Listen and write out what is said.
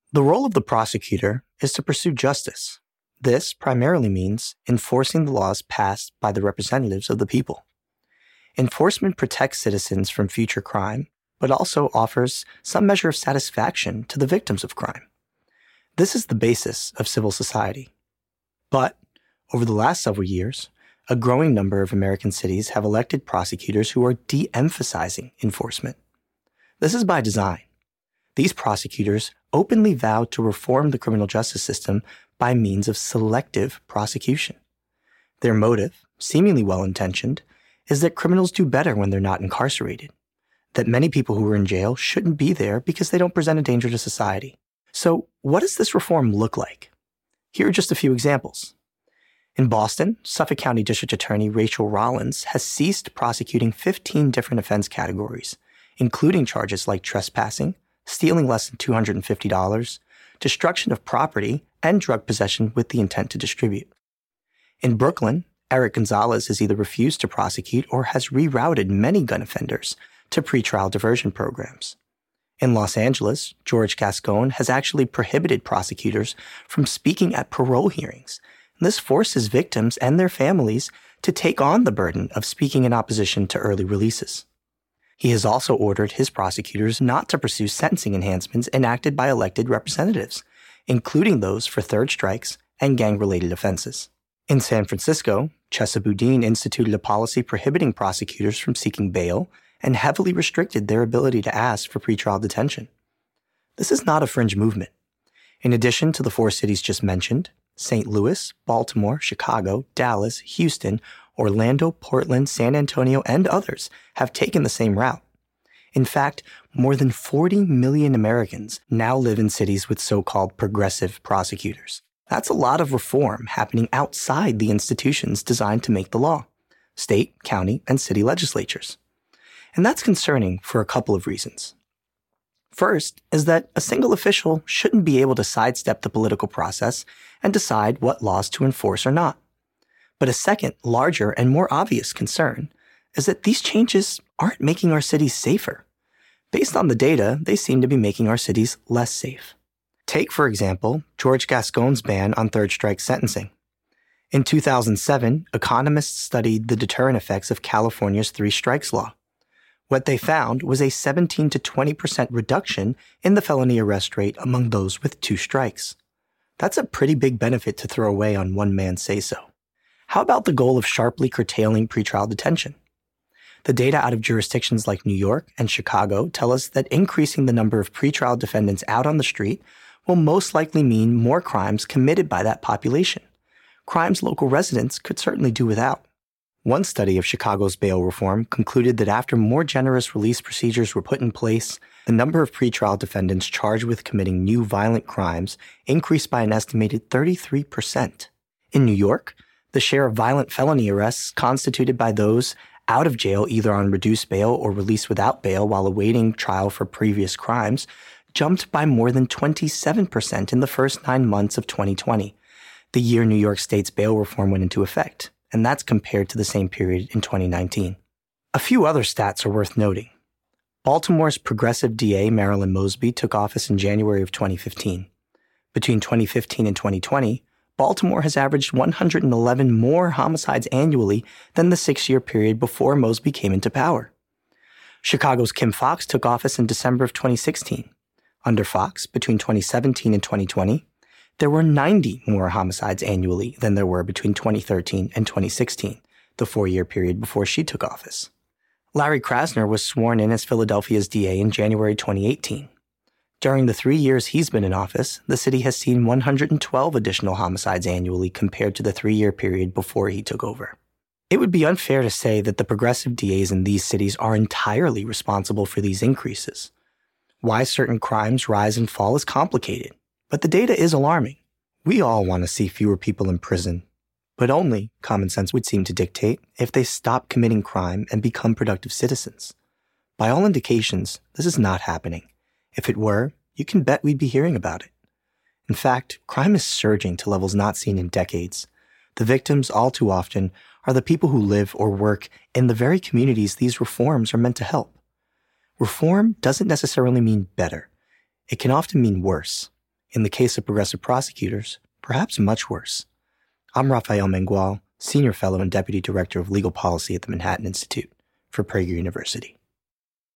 The role of the prosecutor is to pursue justice. This primarily means enforcing the laws passed by the representatives of the people. Enforcement protects citizens from future crime, but also offers some measure of satisfaction to the victims of crime. This is the basis of civil society. But over the last several years, a growing number of American cities have elected prosecutors who are de-emphasizing enforcement. This is by design. These prosecutors openly vow to reform the criminal justice system by means of selective prosecution. Their motive, seemingly well-intentioned, is that criminals do better when they're not incarcerated, that many people who are in jail shouldn't be there because they don't present a danger to society. So what does this reform look like? Here are just a few examples. In Boston, Suffolk County District Attorney Rachel Rollins has ceased prosecuting 15 different offense categories, including charges like trespassing, stealing less than $250, destruction of property, and drug possession with the intent to distribute. In Brooklyn, Eric Gonzalez has either refused to prosecute or has rerouted many gun offenders to pretrial diversion programs. In Los Angeles, George Gascon has actually prohibited prosecutors from speaking at parole hearings. This forces victims and their families to take on the burden of speaking in opposition to early releases. He has also ordered his prosecutors not to pursue sentencing enhancements enacted by elected representatives, including those for third strikes and gang-related offenses. In San Francisco, Chesa Boudin instituted a policy prohibiting prosecutors from seeking bail and heavily restricted their ability to ask for pretrial detention. This is not a fringe movement. In addition to the four cities just mentioned, St. Louis, Baltimore, Chicago, Dallas, Houston, Orlando, Portland, San Antonio, and others have taken the same route. In fact, more than 40 million Americans now live in cities with so-called progressive prosecutors. That's a lot of reform happening outside the institutions designed to make the law: state, county, and city legislatures. And that's concerning for a couple of reasons. First is that a single official shouldn't be able to sidestep the political process and decide what laws to enforce or not. But a second, larger, and more obvious concern is that these changes aren't making our cities safer. Based on the data, they seem to be making our cities less safe. Take, for example, George Gascon's ban on third strike sentencing. In 2007, economists studied the deterrent effects of California's three strikes law. What they found was a 17 to 20% reduction in the felony arrest rate among those with two strikes. That's a pretty big benefit to throw away on one man's say-so. How about the goal of sharply curtailing pretrial detention? The data out of jurisdictions like New York and Chicago tell us that increasing the number of pretrial defendants out on the street will most likely mean more crimes committed by that population. Crimes local residents could certainly do without. One study of Chicago's bail reform concluded that after more generous release procedures were put in place, the number of pretrial defendants charged with committing new violent crimes increased by an estimated 33%. In New York, the share of violent felony arrests constituted by those out of jail either on reduced bail or released without bail while awaiting trial for previous crimes jumped by more than 27% in the first 9 months of 2020, the year New York State's bail reform went into effect, and that's compared to the same period in 2019. A few other stats are worth noting. Baltimore's progressive DA, Marilyn Mosby, took office in January of 2015. Between 2015 and 2020, Baltimore has averaged 111 more homicides annually than the 6-year period before Mosby came into power. Chicago's Kim Foxx took office in December of 2016. Under Foxx, between 2017 and 2020, there were 90 more homicides annually than there were between 2013 and 2016, the 4-year period before she took office. Larry Krasner was sworn in as Philadelphia's DA in January 2018. During the 3 years he's been in office, the city has seen 112 additional homicides annually compared to the 3-year period before he took over. It would be unfair to say that the progressive DAs in these cities are entirely responsible for these increases. Why certain crimes rise and fall is complicated, but the data is alarming. We all want to see fewer people in prison, but only, common sense would seem to dictate, if they stop committing crime and become productive citizens. By all indications, this is not happening. If it were, you can bet we'd be hearing about it. In fact, crime is surging to levels not seen in decades. The victims, all too often, are the people who live or work in the very communities these reforms are meant to help. Reform doesn't necessarily mean better. It can often mean worse. In the case of progressive prosecutors, perhaps much worse. I'm Rafael Mengual, Senior Fellow and Deputy Director of Legal Policy at the Manhattan Institute for Prager University.